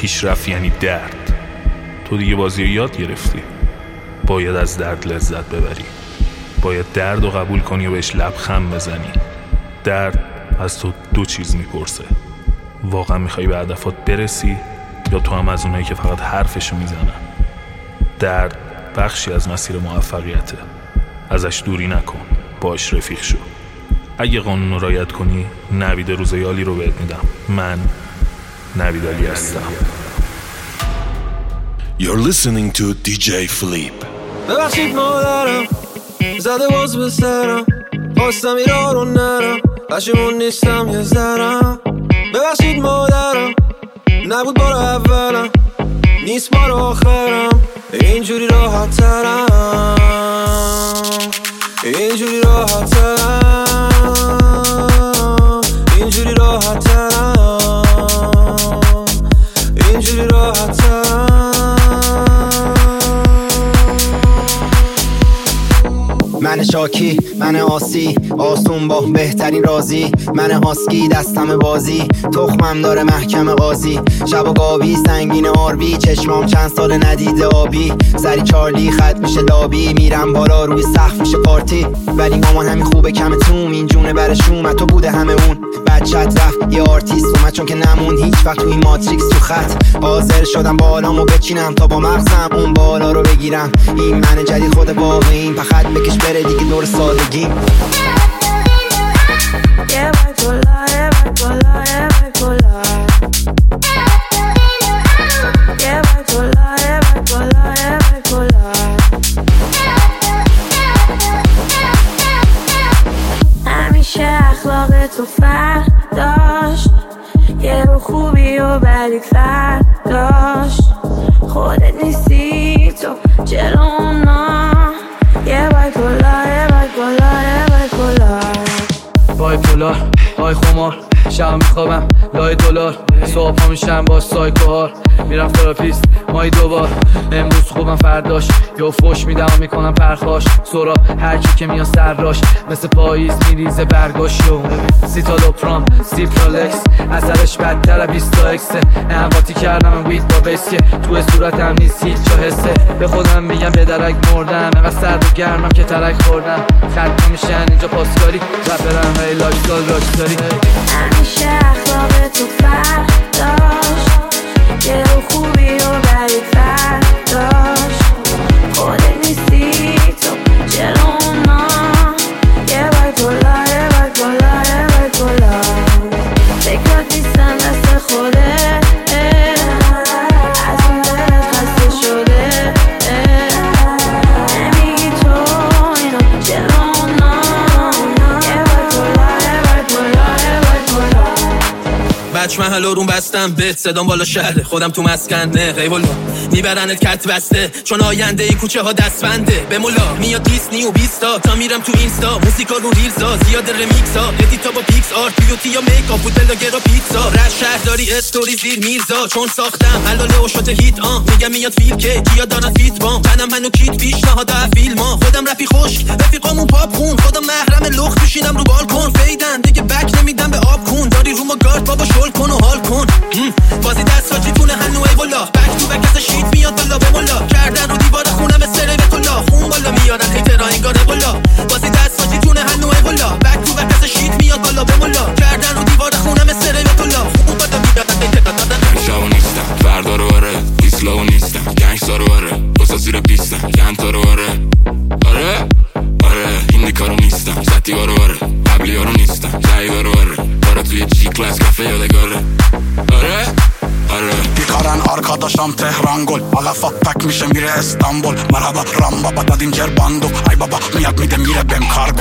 پیشرفت یعنی درد. تو دیگه بازی رو یاد گرفتی. باید از درد لذت ببری. باید درد رو قبول کنی و بهش لبخند بزنی. درد از تو دو چیز میپرسه: واقعا میخوای به هدفات برسی یا تو هم از اونایی که فقط حرفشو میزنن؟ درد بخشی از مسیر موفقیته. ازش دوری نکن، باش رفیق شو. اگه قانون رو رعایت کنی، نوید روزیالی رو بهت میدم. من نوید علی هستم. You're listening to DJ Philippe. ببخشید مادرم زده باز به سرم، خواستم ایران رو نرم، پشیمون نیستم یه ذرم. ببخشید مادرم نبود بار اولم، نیست بار آخرم. اینجوری راحت ترم، اینجوری راحت ترم، اینجوری راحت ترم، اینجوری راحت ترم. من شاکی، من آسی، آسون با بهترین رازی. من هاسکی دستم بازی، تخمم داره محکم قاضی. شب و گابی سنگین آربی، چشمام چند سال ندیده آبی. سری چارلی خط میشه لابی، میرم بالا روی سقف میشه پارتی. ولی مامان همین خوبه کم توم، این جونه برشون تو بوده همه اون. بچت رفت یه آرتیست اومد چون که نمون هیچ وقت تو این ماتریکس تو خط. حاضر شدم بالامو بچینم تا با مغزم اون بالا رو بگیرم. این من جدید خود واقعیم، فقط بکش بره دیگه دور سادگی. همیشه اخلاق تو فرق داشت، یه رو خوبی و بدی فرق داشت. خودت نیستی تو جلونا، یه بایپولار، یه بایپولار، یه بایپولار. بایپولار، های خمار، شب میخوابم لای دلار. صبح ها میشم با سایکوهار، میرم تراپیست مایی دوبار. امروز خوبم فرداش یا فوش میدم و میکنم پرخاش. سورا هرکی که میاد سرراش، مثل پاییز میریزه برگاشو. سیتالوپرام، سیپرالکس، اثرش بدتر 20 تا اکسه. انقاطی کردم وید با بیسکه، تو صورتم نیست هیچ جا حسه. به خودم میگم به درک مردم، اینقدر سرد و گرمم که ترک خوردم. خط میشن اینجا پاسکاری، رپرم های لایفستایل راکستاری. همیشه اخلاق تو فرق داشت، یه رو خوبی و بدی فرق داشت. خودت نیستی تو جلونا، یه بایپولار، یه بایپولار، یه بایپولار. فکرات نیستم دست خوده، از اون دلت خسته شده. نمیگی تو اینو جلونا، یه بایپولار، یه بایپولار، یه بایپولار. بچ محل روم بستم بهت، صدام بالا شهره، خودم تو مسکنه. غیبالا میبرنت کت بسته، چون آینده این کوچه ها دستبنده. به مولا میاد دیسنی و بیستا، تا میرم تو اینستا موسیقا رو ریلزا. زیاد رمیکس ها، ادیتا با پیکس آرت، بیوتی یا میکاپ، بوتلاگر و پیتزا. رد شهرداری استوری زیر میرزا، چون ساختم حلاله و شوت هیت. میگم میاد فیل که کیا دارن فیت بام. تنم منو کیت پیشنهاد فیلم ها. خودم رفی خشک، رفیقامون پاپ خون. خودم محرم لخت میشینم رو بالکن. فیدن دیگه بک نمیدم به آب کون. داری رو ما گارد بابا شل کن و حال کن. بازی دست ها چیتونه هنو ای والا. بک تو بک از شیت میاد بالا به مولا. کردن رو دیوار خونم سره به کلا. خون بالا میارن خیترا انگاره بالا. بازی دست ها چیتونه هنو ای والا. بک تو بک از شیت میاد بالا به مولا. کردن رو دیوار خونم سره به کلا. خون بالا میارن خیترا. شاو نیستم فردا رو آره، ایسلاو نیستم گنگستا رو آره، دوستا زیر پیستم ینتا رو آره. آره آره این کارو نیستم، زدیوارو آره، قبلی ها رو نیستم، جایدارو آره. برا توی جی کلاس کافه یادگاره. آره آره بیکارن آرکاداشم تهران گل، علفا پک میشه میره استانبول. مرحبا رام بابا دادیم جرباندو، ای بابا میاد میده میره بهم کارگو.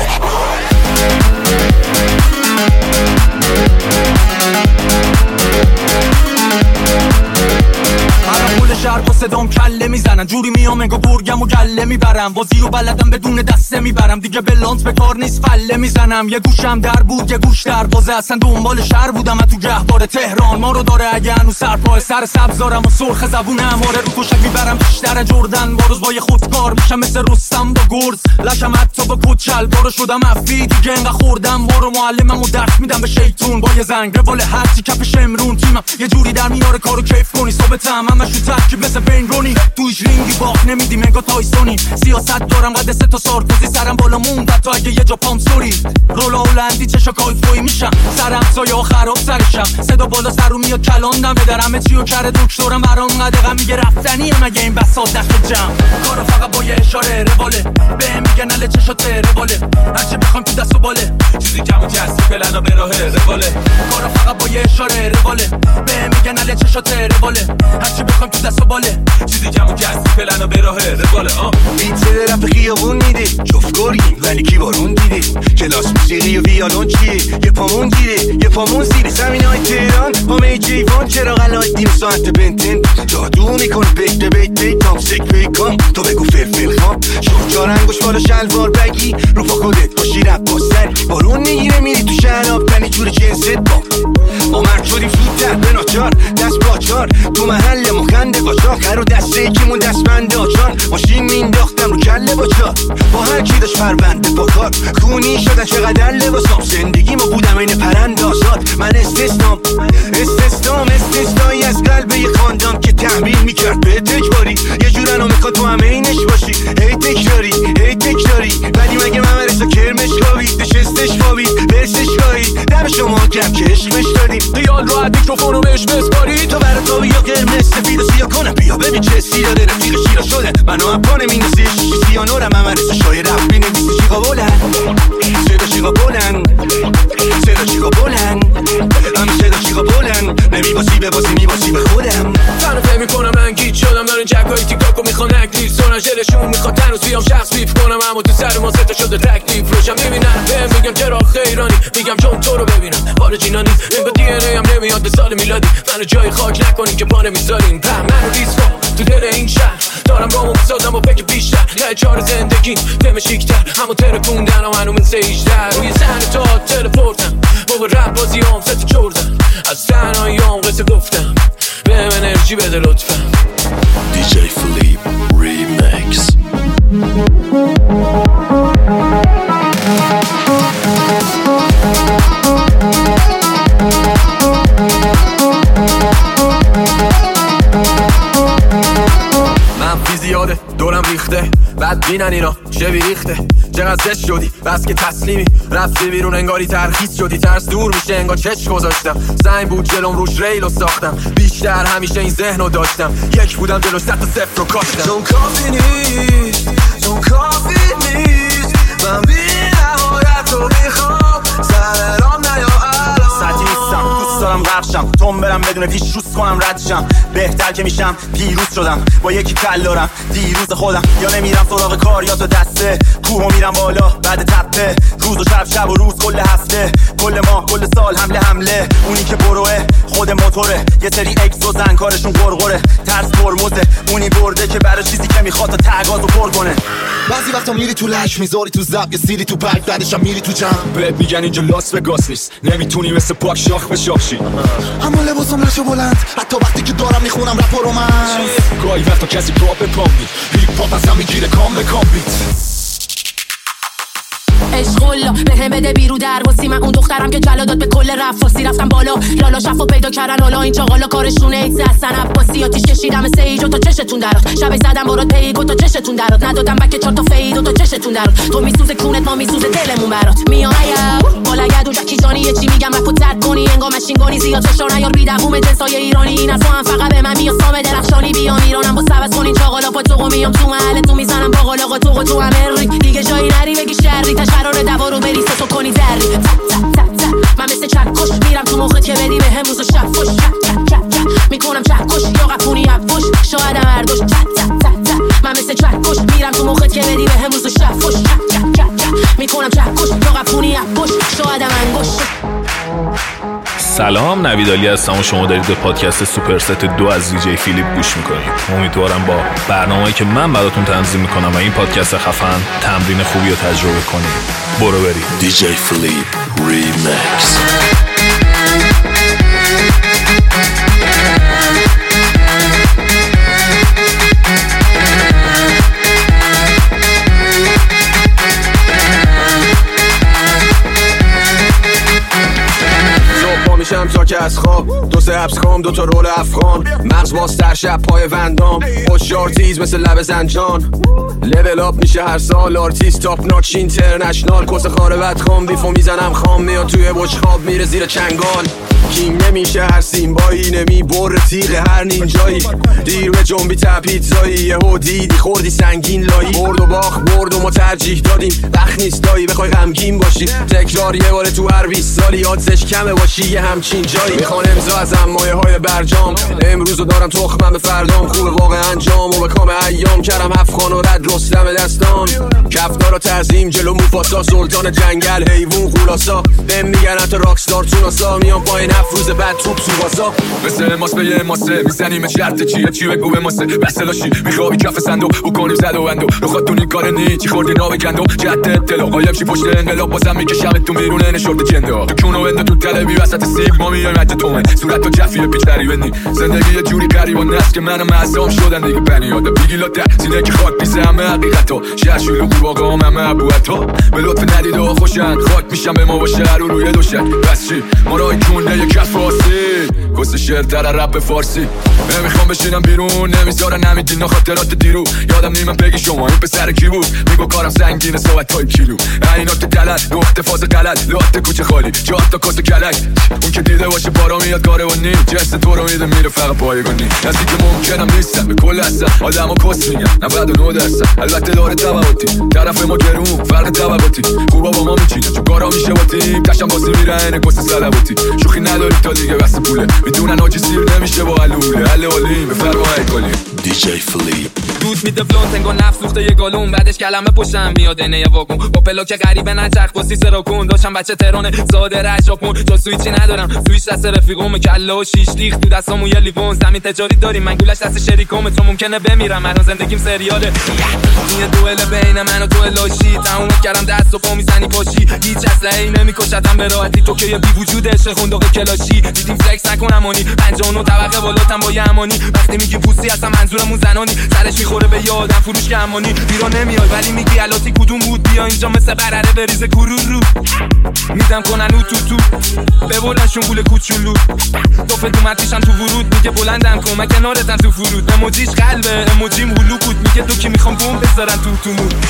پول شهر با صدام کله میزنن. میزنن جوری میام انگار گرگم و گله میبرم بازی و بلدم بدون دسته میبرم دیگه بلانس به کار نیست فله میزنم یه گوشم در بود یه گوش در بازه اصلا دنبال شهر بودم تو گهواره تهران ما رو داره اگه هنوز سرپای سر سبزارم و سرخ زبونم آره رو توشک میبرم بیشتر جردن با روز با یه خودکار میشم مثل رستم با گرز لشم حتی با کچل بارو شدم افی دیگه انقدر خوردم بارو معلمم و درس میدم به شیطون با یه زنگ روال هرچی کف شمرون تیمم یه جوری در میاره کارو کیف کنی ثابتم همش رو ترکیب مثل بین رونی توش رینگی باخت نمیدیم انگار تایسونی سیاست دارم قد سه تا سارکوزی سرم بالا موند حتی اگه یه جا پام سوری رولا هلندی چشا کایفوی میشم سرم سایه ها خراب سرشم صدا بالا سر رو میاد کلاندم به درمه چی و کره دکترم برام قدقم میگه رفتنیم اگه این بساط دست جمع کارو فقط با یه اشاره رواله به میگن اله چشاته رواله هرچه بخوام تو دست و باله چیزی کم و جستی پلنا به راه رواله کارو فقط با یه اشاره رواله به میگن اله چشاته رواله هرچه بخوام تو دست و باله چیزی کم و جستی پلنا به راه رواله بیت رپ خیابون میده جفت گرگیم ولی کی بارون دیده کلاس موسیقی و ویالون چیه یه پامون گیره یه پامون زیره زمینای تهران با می جیوان چرا غلای دیم ساعت بنتن جادو میکنه بیت تام سک پیکام تو بگو فلفل خام شورجا رنگوش بالا شلوار بگی رو پا خودت باشی رپ باستری بارون میگیره میری تو شهراب تنی جور جنست با مرد شدیم زودتر به ناچار دست باچار تو محل مخنده قاچاق هر رو دسته یکیمون دست بنده آچان ماشین مینداختم رو کله باچار با هر کی داشت پرونده با کار خونی شدن چقدر لباسام زندگی ما بودم این پرند آزاد من استثنایی از قلب یه خاندان که تحمیل میکرد به تجباری یه جورنو میخواد تو همه اینش باشی هی تکراری ولی مگه ممرسا کرمش خوابید نشستش خوابید برسش گاهید دم شما کم که عشقش دادیم خیال راحت میکروفونو بهش بسپاری تو برای تو بیا قرمز سفید و سیاه کنم بیا ببین چه سیاده رفیق شیرا شده منو هم پانه مینوزی شیشی سیانورم ممرسا شای رفت بینویسی شیقا بلند صدا شیقا بلند همه صدا شیقا بلند نمیباسی بباسی میباسی به خودم تنو فهم میکنم من گیت شدم دارن جکایی تیکاکو میخوان اکتیف سونن جلشون میخواد تنوز بیام شخص بیف کنم اما تو سر ما ستا شده تکلیف روشم میبینن بهم میگم چرا ایرانی میگم چون تو رو ببینم خارجینا نیست انگار دی ان ای هم نمیاد به سال میلادی منو جای خاک نکنین که پا نمیذارین منو ریسکو تو دل این شهر دارم رامو بسازم و فکر بیشتر ته چار زندگی تم شیکتر همو ترکوندن و منو مثل ایشتر روی زن تا تلپورتم موقع رپ بازی هم ست چردن از تنهایی هم قصه گفتم بهم انرژی بده لطفا DJ Philippe Remix. منفی زیاده دورم ریخته بعد بینن اینا چه بیریخته چقدر زشت شدی بس که تسلیمی رفتی بیرون انگاری ترخیص شدی ترس دور میشه انگار چش گذاشتم سنگ بود جلوم روش ریلو ساختم بیشتر همیشه این ذهنو داشتم یک بودم جلوش 100 تا 0 رو کاشتم چون کافی نیست من بی نهایت رو میخوام سر رام نیا الان سطحی نیستم دوست دارم غرقشم تون برم بدون پیش روز کنم ردشم بهتر که میشم پیروز شدم با یکی کل دارم دیروز خودم یا نمیرم سراغ کار یا تو دسته کوهو میرم بالا بعد تپه روز و شب و روز کل هفته کل ماه کل سال حمله اونی که بروه خود موتوره یه سری اکس و زن کارشون غرغره ترس پرموزه اونی برده که برای چیزی که میخواد تا تگازو پر کنه بعضی وقتا میری تو لش میذاری تو زب یه سیری تو پک بعدشم میری تو جمع بهت میگن اینجا لاس وگاس نیست نمیتونی مثل پاک شاخ به شاخشی اما لباسم نشو بلند حتی وقتی که دارم میخونم رپ و رومنس گاهی وقتا کسی پاپ به پام میت هیپ هاپ ازم میگیره کام به کام بیت عشق الله بهم بده بیرو در واسی من اون دخترم که جلا داد به کل رفاسی رفتم بالا لالا شفو پیدا کردن حالا این چاقالا کارشونه ایت هستن عباسی آتیش کشیدم سیج و تا چشتون درات شب زدم برات پیگ و تا چشتون درات ندادم بک 4 تا فید و تا چشتون درات تو میسوزه کونت ما میسوزه دلمون برات میام بالا گدو جکی جانی یه چی میگم رپو ترد کنی انگار ماشین گانی زیاد فشار نیار بیدقوم جنسای ایرانی این از تو هم فقط به من میاد سام درخشانی بیام ایرانم با سبز کنین چاقالا پاتو میام تو محل تو میزنم باقالا تو امری دیگه جایی نری بگی شری قرار دوارو بریسه تو کنی ذری من مثل چکش میرم تو مخت که بدی بهم روز و شب فش میکنم چکش یا قپونی افش شایدم هردوش من مثل چکش میرم تو مخت که بدی بهم روز و شب فش میکنم چکش یا قپونی افش شایدم انگوش سلام، نوید علی هستم و شما دارید به پادکست سوپرست 2 از دیجی فیلیپ گوش میکنید. امیدوارم با برنامه‌ای که من براتون تنظیم میکنم و این پادکست خفن تمرین خوبی رو تجربه کنید. برو برید. دیجی فیلیپ ریمیکس. میشم تا که از خواب 2 حبس کام 2 تا رول افغان مغز باز تر شب پای وندام خوشیار تیز مثل لب زنجان لول اپ میشه هر سال آرتیست تاپ ناچ اینترنشنال کس خاره بدخوام بیفو میزنم خام میاد توی بشخاب میره زیر چنگال کینگ نمیشه هر سیمبایی نمی بر تیغ هر نینجایی دیر به جنبی تپیتزایی یهو دیدی خوردی سنگین لایی برد و باخت برد و ما ترجیح دادیم وقت نیست دایی بخوای غمگین باشی تکرار یه بار تو هر 20 سالی آدزش کمه باشی یه همچین جایی میخوان امضا ازم مایه های برجام امروزو دارم تخمم به فردام خوبه واقع انجام و به کام ایام کردم 7 خان و رد رستم دستان کفدارا تعظیم جلو موفاسا سلطان جنگل حیوان خلاصا بهم میگن حتی راکستار توناسا میام پایین 7 روز بعد توپ تو واسا مثل ماس به یه ماسه میزنیم شرط چیه چی بگو به ماسه بس داشی میخوابی کف صندوق بکنیم زد و بندو رو خودتون این کار نی چی خوردی ناو گندو جهت اطلاع قایم شی پشت انقلاب بازم میکشم تو میرونه نشورت جندا تو کونو بنده تو تلوی وسط سیب ما میایم حد تومن صورت تو جفیه پیچ تریبنی زندگی یه جوری غریب و نست که منم معصوم شدن دیگه بنیاد بیگیلا در سینه که خاک میزه همه حقیقتا شهرشون رو واقعا همه ابوتا به لطف ندید و خوشن خاک میشم به ما باشه رو روی دوشک بس چی ما راه کونه یک کف فارسی کس شعر در رپ فارسی نمیخوام بشینم بیرون نمیذارن نمیدین خاطرات دیرو یادم نیمم بگی شما این پسر کی بود میگو کارم سنگینه صحبت های کیلو عینات دلت نقطه فاز غلط لات کوچه خالی جات تا کس کلک اون که دیده باشه بارا میاد کاره و نی جنس تو رو میده میره فقط پایگانی نزدیک ممکنم نیستم به کل هستم آدمو کس میگن 99% البته داره تبعاتی طرف ما گرون فرق طبقاتی خوبا با ما میچینه چون کارا میشه با تیم تشم بازی میره عین کس صلواتی شوخی نداری تا دیگه بس پوله میدونن آجی سیر نمیشه با علوله حل علی به فرق ایکالی دیجی فیلیپ دوست میده فلونت انگار نفس سوخته یه گالون بعدش کلمه پشتم میاد نه واگون با پلاک غریبه نچرخ با سیسه را کن داشتم بچه تهران زاده رشاپون جا سویچی ندارم سویچ دست رفیقم کلا و شیش لیخ تو دستامو یه لیوان زمین تجاری داریم من گولش دست شریکم تو ممکنه بمیرم الان زندگیم سریاله این دوئل بین من و تو لاشی تموم کردم دست و پا میزنی پاشی هیچ اسلحه‌ای نمیکشتم به راحتی تو که بی وجود عشق خندق کلاشی دیدیم فلکس نکنم امانی 59 طبقه بالاتم با یه امانی وقتی میگی پوستی هستم منظورمون زنانی سرش میخوره به یادم فروش که امانی بیرون نمیاد ولی میگی الاتی کدوم بود بیا اینجا مثل برره بریزه کرو رو میدم کنن او تو به بلندشون گول کوچولو تو فدومتیشم تو ورود میگه بلندم کن کنارتن تو فرود اموجیش قلبه اموجیم هلو بود میگه تو کی میخوام بوم بذارن تو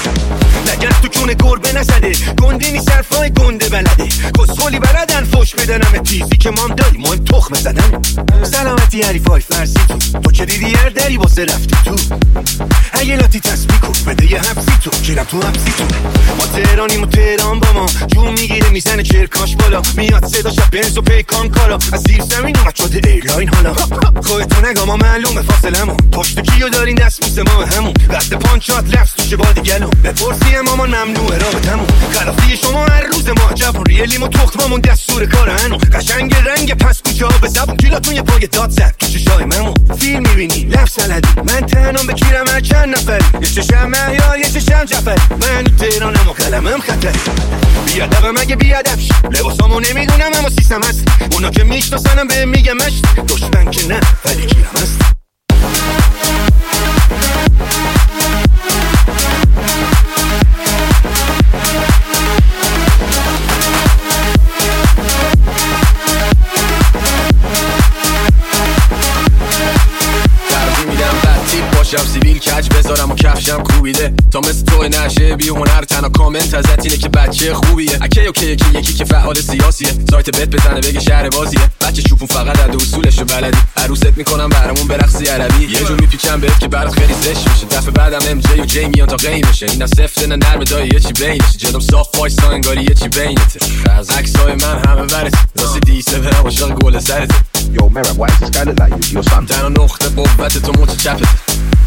نگر تو کونه گربه نزده گنده نیست حرفای گنده بلده کسخولی بلدن فوش بدنم تیزی که مام داری مهم تخمه زدن سلامتی حریفای فرسی تو که دیدی هر دری واسه رفتی تو اگه لاتی تسبیح کن بده یه حبسی تو کیرم تو حبسی تو ما تهرانیم و تهران با ما جون میگیره میزنه چرکاش بالا میاد صدا شب بنز و پیکان کالا از زیر زمین اومد شده ایرلاین حالا خودتو نگاه ما معلومه فاصلمون پشت کیو دارین دست بوسه ما همون رد پانچات لفظ توشه بادی گلو بپرسی مامان ممنوعه رابطمون خلافی شما هر روز ما جوون ریلیم و تختممون دستور کار هنو قشنگ رنگ پس کوچه ها به زبون کیلاتون یه پای داد زد تو چشای ممون فیلم میبینی لفظ سلدی من تنم بکیرم هر چند نفری یه چشم مهیار یه چشم جفری من تهرانم و قلمم خطری بیادبم اگه بیادب شی لباسامو نمیدونم اما سیستم هست اونا که میشناسنم به میگم مشت دشمن که نه ولی کیرم هست باشم سیبیل کج بذارم و کفشم کوبیده تا مثل تو نشه بی هنر تنها کامنت ازت اینه که بچه خوبیه اکی اوکی یکی که فعال سیاسیه سایت بت بزنه بگه شهر بازیه بچه شوفون فقط عد اصولشو بلدی عروست میکنم برامون برقصی عربی یه جور میپیچم بهت که برات خیلی زشت میشه دفعه بعدم ام جی و جی میان تا قیمشه اینا سفت نه نرم دای یه چی بینشه جلوم صاف وایسا انگاری یه چی بینته از عکسای من همه ورث واسه دیسه برام عاشق گل سرت Yo, Merab, why does this guy look like you? You're Sam. تنها نقطه قوت تو موت چپت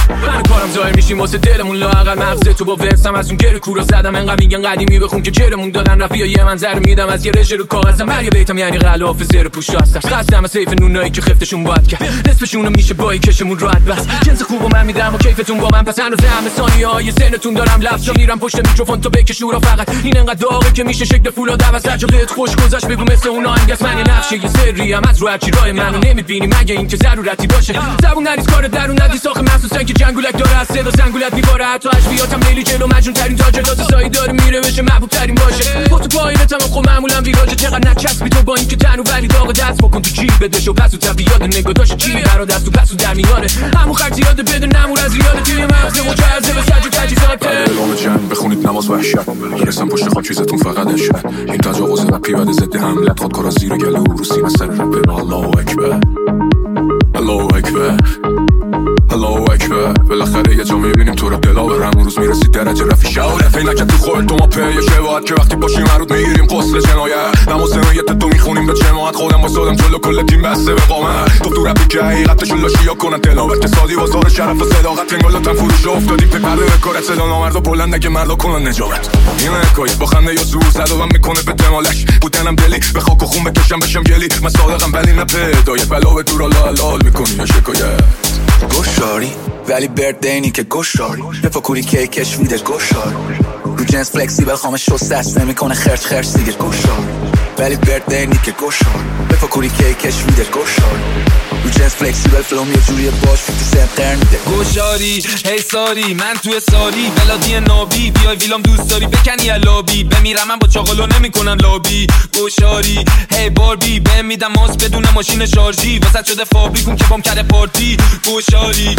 من کارم ظاهر میشیم واسه دلمون لااقل مغز تو با ورسم از اون گره کورا زدم انقدر میگن قدیمی بخون که جرمون دادن رفیع یه منظر میدم از یه رژه رو کاغذم هر یه بیتم یعنی غلاف زیر پوش راستم قصدم سیف نونایی که خفتشون باید کرد نصفشون میشه بایی کشمون راحت بس جنس خوبو من میدم و کیفتون با من پس هنوز همه ثانیه‌های سنتون دارم لفظا میرم پشت میکروفون تو بکش شورا فقط این انقدر داغه که میشه شکل فولاد عوض رجالت خوش گذشت بگو مثل اون آهنگس من یه نقشه یه سری هم از رو هرچی راه منو نمیبینی مگه این که ضرورتی باشه زبون نریز کار درون ندی ساخه محسوسن که جنگولک داره از صدا زنگولت میباره حتی اشبیاتم لیلی جلو مجنون ترین تاجرات سایی داره میره بشه محبوب ترین باشه با تو پایینتم خب معمولا ویراجه چقدر نچسبی تو با این که تنو ولی داغ دست بکن تو جیب بدش و پسو طبیعت نگاه داشت چی برا دست و پسو در میاره همون خرج زیاده بده نمور از ریاده توی مغز مجرزه به سج و تجیزاته اعلام جنگ بخونید نماز وحشت برسم پشت خاک چیزتون فقط اشت این تجاوز رپی بعد ضد حملت خودکارا زیر گلو رو سینه سر رپ الله اکبر الله اکبر الله اکبر بالاخره یه جا میبینیم تو رو دلاور همون روز میرسید درجه رفی شهادت اینکه تو خودت تو ما پیه شباهت که وقتی باشیم مرود میگیریم قسل جنایت نماز نهایت تو میخونیم به جماعت خودم واسادم جلو کل تیم بسته به قامت تو رپی که حقیقتشون لاشیا کنن تلاوت که سادی بازار شرف و صداقت انگالاتن فروش افتادیم پی پرده بکارت صدا نامردا بلند نگه مردا کنن نجابت این حکایت با خنده یا زور زدوم میکنه به دمالش بودنم دلی به خاک و خون بکشم بشم گلی من صادقم ولی نه پیدای بلا به دور لال میکنی یا شکایت گوشاری ولی بردینی که گوشاری بفکوری کیکش ویده گوشاری رو جنس فلکسیبل خامه شست دست نمیکنه خرج سیگر گوشاری ولی بردینی که گوشاری بفکوری کیکش ویده گوشاری رو جنس فلکسیبل فلوم یه جوریه باش 50 سنت قرن میده گوشاری هی ساری من توی ساری بلادی نابی بیای ویلام دوست داری بکنی لابی بمیرم من با چاقالو نمیکنم لابی گوشاری هی باربی بهم میدم ماس بدون ماشین شارژی واسط شده فابریکون که بام کرده پارتی گوشاری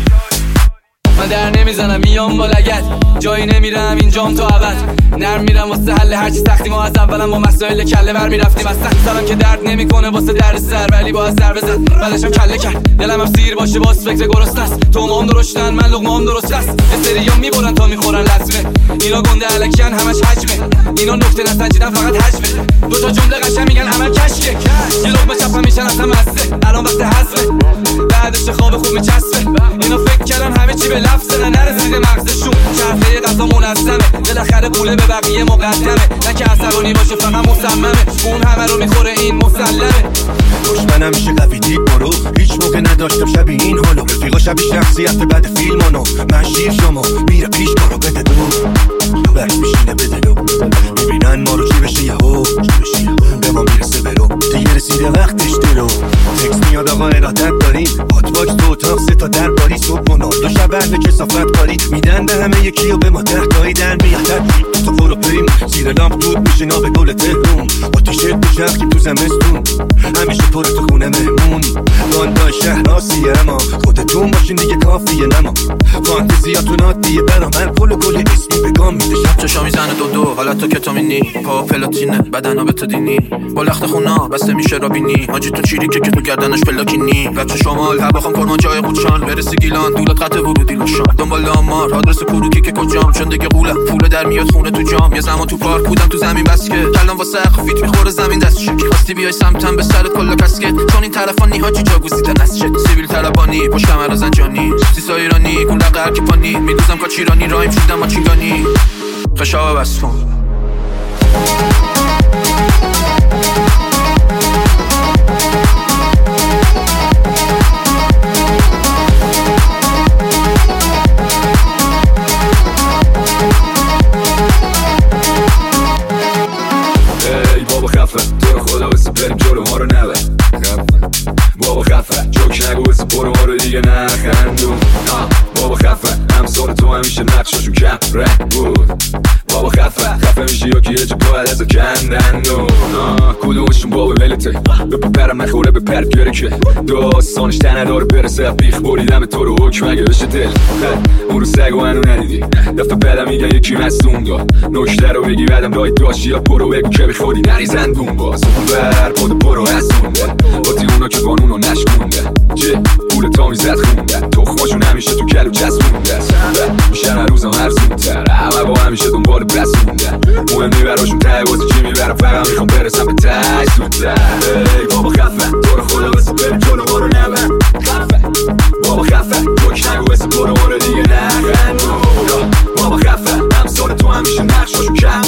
من در نمیزنم میام با لگد جایی نمیرم اینجام تو عوض نرم میرم واسه حل هرچی سختی ما از اولم با مسائل کله بر میرفتیم از سخت سرم که درد نمیکنه واسه درد سر ولی با از سر بزن بعدشم کله کرد دلم هم سیر باشه باز فکر گرست است تو مام درشتن من لقمام درست است استریا میبرن تا میخورن لطمه اینا گنده الکن همش حجمه اینا نکته نسنجیدن فقط حجمه دو تا جمله قشنگ میگن عمل کشکه یه لقمه چپم میشن اصلا مسته الان وقت حذفه بعدش خواب خوب میچسبه اینا فکر کردن همه چی به لفظه نرسیده مغزشون چرخه غذا منظمه بالاخره پوله به بقیه مقدمه نه که عصبانی باشه فقط مصممه اون همه رو میخوره این مسلمه دشمنم میشه قوی دید برو هیچ موقع نداشتم شبیه این حالو رفیقا شبیه شخصیت بعد فیلمانو من شیر شما میره پیش کارو بده دو برش میشینه بده دو میبینن ما رو چی بشه یهو به ما میرسه برو دیگه رسیده وقتش دلو تکس میاد آقا ارادت داریم هات باکس تو اتاق 3 تا در باری صبح و دو شب اهل کثافت کاری میدن به همه یکی و به ما 10 تایی در میاد تو برو بریم زیر لامپ دود میشه ناب گل تهرون آتیشت بچرخیم تو زمستون همیشه پر تو خونه مهمون باندای شهر آسیه اما خودتون باشین دیگه کافیه نما فانتزیاتون عادیه برا من کل اسمی بگام میده شب چشا میزنه دو حالت تو کتامینی پا پلاتینه بدن ها به تدینی با لخت خونا بسته میشه رابینی حاجی تو چیریکه که تو گردنش پلاکینی بچه شمال هر بخوام کرمان جای قودشان برسی گیلان دولت قطع ورودی لشان دنبال آمار آدرس کروکی که کجام چون دیگه قولم پول در میاد خونه تو جام یه زمان تو پارک بودم تو زمین بس که کلام واسه فیت میخوره زمین دست شک خواستی بیای سمتم به سرت کلا کسکت چون این طرفا نیهاجی جاگوزیده نست شد سیبیل طلبانی پشت کمر زنجانی سیسا ایرانی گون دقر کی پانی میدوزم کاچیرانی رایم شدم ماچینگانی خشاب بسفون ای بابا خفه تو رو خدا بسه بریم جلو ما رو نبر بابا خفه جوک نگو بسه برو ما رو دیگه نخندون بابا خفه همسال تو همیشه نقشاشون کم رنگ بود بابا خفه میشه یا که یه جا باید از کندندون کدومشون بابا ولته به پرم نخوره به پر بیاره که داستانش تنه داره برسه بیخ بریدم تو رو حکم اگه بشه دل اون رو سگو منو ندیدی دفعه بعدم میگن یکی مستون داد نکته رو بگی بعدم رای داشتی یا برو بگو که بخوری نریزن دون باز اون بر پود برو هستونده باتی اونا که قانونو نشکونده چه پول تا میزد خونده تخماشون همیشه تو کلو چسبونده میشن هر روزم هرزونتر همه با همیشه دنبال بسونده مهم نی براشون ته بازی چی میبرم فقط میخوام برسم به ته زودتر ای بابا خفه تو رو خدا بسه بریم جلو ما رو نبر خفه بابا خفه جوک نگو بسه برو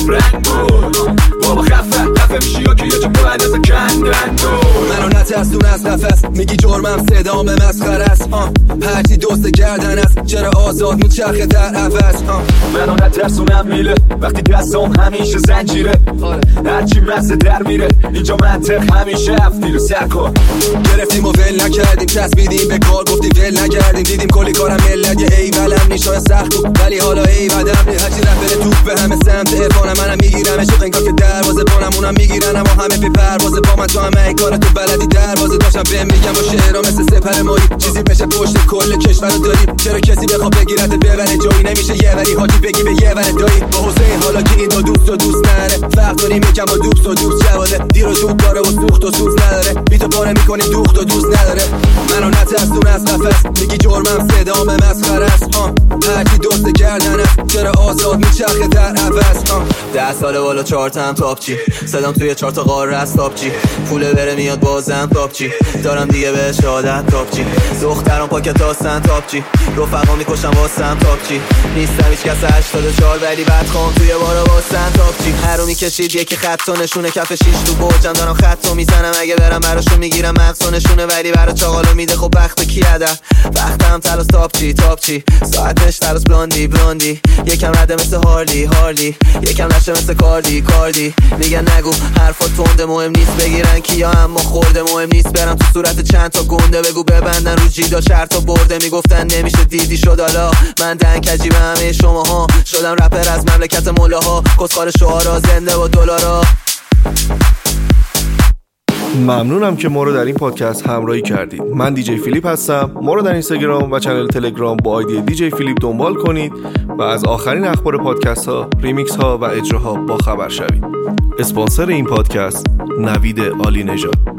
رنگ بود بابا خفه میشی یا که یه جا بلند از کندن منو نترسون از نفس میگی جرمم صدام مسخره است هرچی دوست گردن است چرا آزاد میچرخه در عوض منو نترسونم میله وقتی دستم همیشه زنجیره هرچی مزه در میره اینجا منطق همیشه افتیر و سر کن گرفتیم و ول نکردیم چسبیدیم به کار گفتیم ول نکردیم دیدیم کلی کارم ملت یه ای ولم میشای سخت بود ولی حالا ای بدم هرچی رفت توپ به همه سمت ارفانم منم میگیرم شو انگار که دروازه بانم اونم میگیرن اما همه پی پروازه با من تو همه ای کار تو بلدی دروازه داشتم بهم میگم با شعرها مثل سپر مایی چیزی بشه پشت کل کشور داری چرا کسی بخواد بگیرت ببره جایی نمیشه یه وری حاجی بگی به یه وره دایی با حسین حالا که این دو دوست نره فرق داریم یکم با دوست و دوست جواله دیر و زود داره و سوخت و سوز نداره بیتو پاره میکنی دوخت و دوست نداره منو نترسون از نفس میگی جرمم صدام مسخره است هرچی دوست گردن است چرا آزاد میچرخه در عوض 10 ساله بالا 4 تا هم تاپچی صدام توی 4 تا قاره است تاپچی پوله بره میاد بازم تاپچی دارم دیگه بهش عادت تاپچی دخترام پاکت هستن تاپچی رفقا میکشم واسم تاپچی نیستم هیچ کس 84 ولی بدخوام توی بارا واسم تاپچی هرو میکشید یکی خط و نشونه کف 6 تو برجم دارم خط و میزنم اگه برم براشون میگیرم مغز و نشونه ولی برا چاقالو میده خب وقت کی هدر وقتم تلاس تاپچی ساعتش تلاس بلاندی یکم رده مثل هارلی یکم نشه مثل کاردی میگن نگو حرفات تنده مهم نیست بگیرن کیا اما خورده مهم نیست برم تو صورت چند تا گنده بگو ببندن رو جیدا چرتا برده میگفتن نمیشه دیدی شد حالا من دنکجی به همه شماها شدم رپر از مملکت مولاها کسخار شعارا زنده با دلارا ممنونم که ما رو در این پادکست همراهی کردید. من دیجی فیلیپ هستم. ما رو در اینستاگرام و چنل تلگرام با آیدی دیجی فیلیپ دنبال کنید و از آخرین اخبار پادکست ها، ریمیکس ها و اجراها با خبر شوید. اسپانسر این پادکست نوید عالی نژاد.